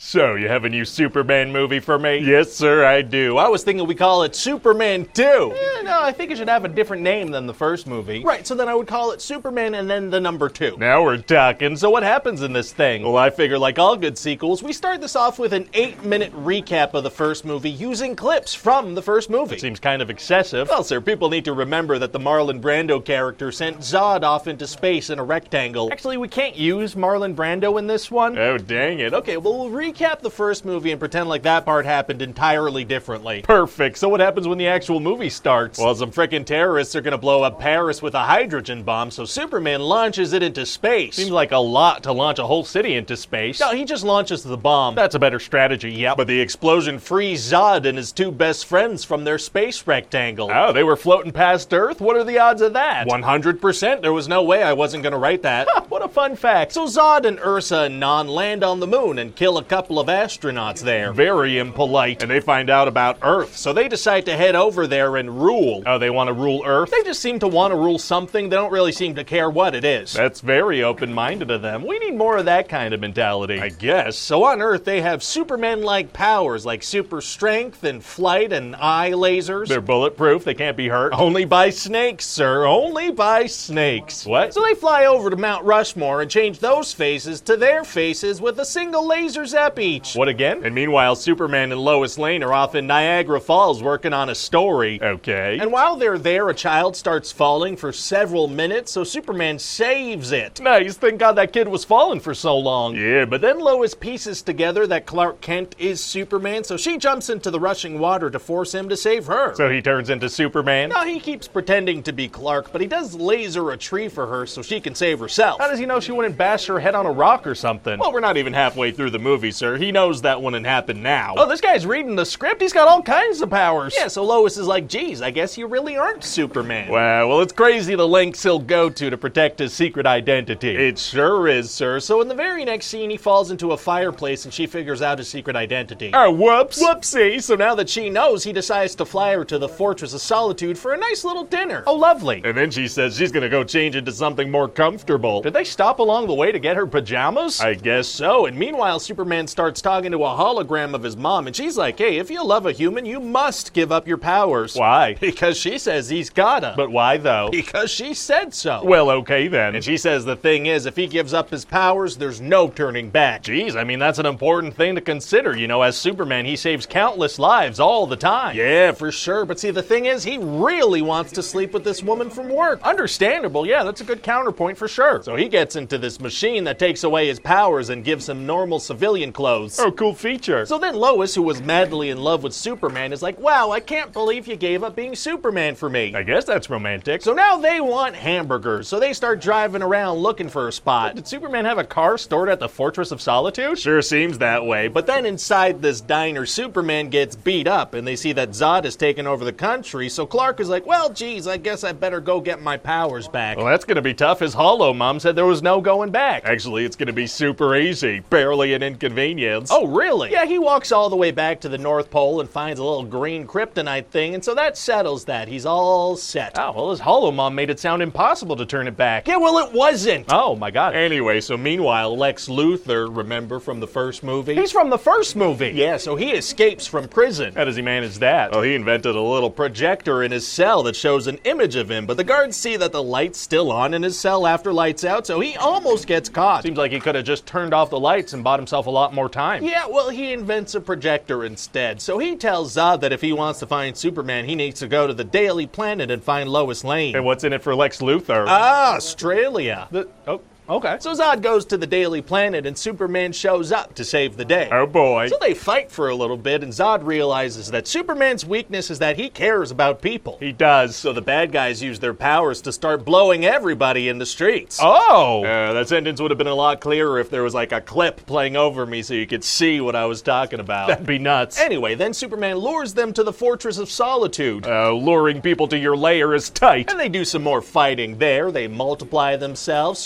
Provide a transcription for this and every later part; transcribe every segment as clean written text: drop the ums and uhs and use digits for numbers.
So, you have a new Superman movie for me? Yes, sir, I do. I was thinking we call it Superman 2. No, I think it should have a different name than the first movie. Right, so then I would call it Superman and then the number 2. Now we're talking. So what happens in this thing? Well, I figure like all good sequels, we start this off with an 8-minute recap of the first movie using clips from the first movie. Seems kind of excessive. Well, sir, people need to remember that the Marlon Brando character sent Zod off into space in a rectangle. Actually, we can't use Marlon Brando in this one. Oh, dang it. Okay, well, we'll recap the first movie and pretend like that part happened entirely differently. Perfect. So what happens when the actual movie starts? Well, some frickin' terrorists are gonna blow up Paris with a hydrogen bomb, so Superman launches it into space. Seems like a lot to launch a whole city into space. No, he just launches the bomb. That's a better strategy, yep. But the explosion frees Zod and his 2 best friends from their space rectangle. Oh, they were floating past Earth? What are the odds of that? 100%. There was no way I wasn't gonna write that. What a fun fact. So Zod and Ursa and Non land on the moon and kill a couple of astronauts there. Very impolite. And they find out about Earth, so they decide to head over there and rule. Oh, they want to rule Earth? They just seem to want to rule something. They don't really seem to care what it is. That's very open-minded of them. We need more of that kind of mentality. I guess. So on Earth, they have Superman-like powers, like super strength and flight and eye lasers. They're bulletproof. They can't be hurt. Only by snakes, sir. Only by snakes. What? So they fly over to Mount Rushmore and change those faces to their faces with a single laser zap each. What again? And meanwhile, Superman and Lois Lane are off in Niagara Falls working on a story. Okay. And while they're there, a child starts falling for several minutes, so Superman saves it. Nice. Thank God that kid was falling for so long. Yeah, but then Lois pieces together that Clark Kent is Superman, so she jumps into the rushing water to force him to save her. So he turns into Superman? No, he keeps pretending to be Clark, but he does laser a tree for her so she can save herself. How does he know she wouldn't bash her head on a rock or something? Well, we're not even halfway through the movie, sir. He knows that wouldn't happen now. Oh, this guy's reading the script? He's got all kinds of powers. Yeah, so Lois is like, geez, I guess you really aren't Superman. Wow, well, it's crazy the lengths he'll go to protect his secret identity. It sure is, sir. So in the very next scene, he falls into a fireplace and she figures out his secret identity. Oh, whoops. Whoopsie. So now that she knows, he decides to fly her to the Fortress of Solitude for a nice little dinner. Oh, lovely. And then she says she's gonna go change into something more comfortable. Did they stop along the way to get her pajamas? I guess so. And meanwhile, Superman starts talking to a hologram of his mom, and she's like, hey, if you love a human, you must give up your powers. Why? Because she says he's gotta. But why, though? Because she said so. Well, okay, then. And she says the thing is, if he gives up his powers, there's no turning back. Geez, I mean, that's an important thing to consider. You know, as Superman, he saves countless lives all the time. Yeah, for sure. But see, the thing is, he really wants to sleep with this woman from work. Understandable. Yeah, that's a good counterpoint for sure. So he gets into this machine that takes away his powers and gives him normal civilian clothes. Oh, cool feature. So then Lois, who was madly in love with Superman, is like, wow, I can't believe you gave up being Superman for me. I guess that's romantic. So now they want hamburgers, so they start driving around looking for a spot. Did Superman have a car stored at the Fortress of Solitude? Sure seems that way. But then inside this diner, Superman gets beat up, and they see that Zod has taken over the country, so Clark is like, well, geez, I guess I better go get my powers back. Well, that's gonna be tough. His Hollow Mom said there was no going back. Actually, it's gonna be super easy. Barely an inconvenience. Oh, really? Yeah, he walks all the way back to the North Pole and finds a little green kryptonite thing, and so that settles that. He's all set. Oh, well, his Hollow Mom made it sound impossible to turn it back. Yeah, well, it wasn't. Oh, my God. Anyway, so meanwhile, Lex Luthor, remember from the first movie? He's from the first movie. Yeah, so he escapes from prison. How does he manage that? Well, he invented a little projector in his cell that shows an image of him, but the guards see that the light's still on in his cell after lights out, so he almost gets caught. Seems like he could have just turned off the lights and bought himself a lot more time. Yeah, well, he invents a projector instead. So he tells Zod that if he wants to find Superman, he needs to go to the Daily Planet and find Lois Lane. And what's in it for Lex Luthor? Australia. Okay. So Zod goes to the Daily Planet and Superman shows up to save the day. Oh boy. So they fight for a little bit and Zod realizes that Superman's weakness is that he cares about people. He does. So the bad guys use their powers to start blowing everybody in the streets. Oh! That sentence would have been a lot clearer if there was like a clip playing over me so you could see what I was talking about. That'd be nuts. Anyway, then Superman lures them to the Fortress of Solitude. Luring people to your lair is tight. And they do some more fighting there. They multiply themselves. Superman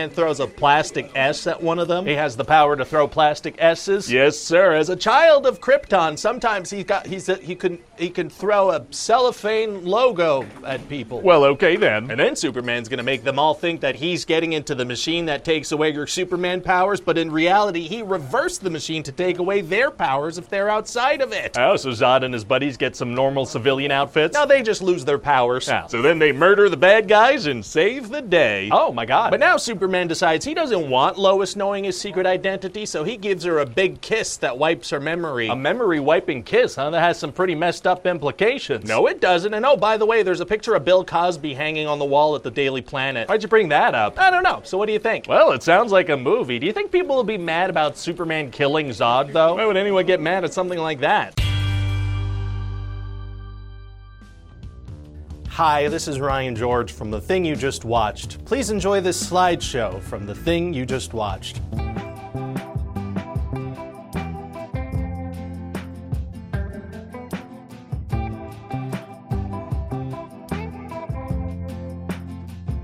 Superman throws a plastic S at one of them. He has the power to throw plastic S's? Yes, sir. As a child of Krypton, sometimes he can throw a cellophane logo at people. Well, okay then. And then Superman's gonna make them all think that he's getting into the machine that takes away your Superman powers, but in reality, he reversed the machine to take away their powers if they're outside of it. Oh, so Zod and his buddies get some normal civilian outfits? Now they just lose their powers. Oh. So then they murder the bad guys and save the day. Oh my god. But now Superman decides he doesn't want Lois knowing his secret identity, so he gives her a big kiss that wipes her memory. A memory-wiping kiss, huh? That has some pretty messed up implications. No, it doesn't. And oh, by the way, there's a picture of Bill Cosby hanging on the wall at the Daily Planet. Why'd you bring that up? I don't know. So what do you think? Well, it sounds like a movie. Do you think people will be mad about Superman killing Zod, though? Why would anyone get mad at something like that? Hi, this is Ryan George from The Thing You Just Watched. Please enjoy this slideshow from The Thing You Just Watched.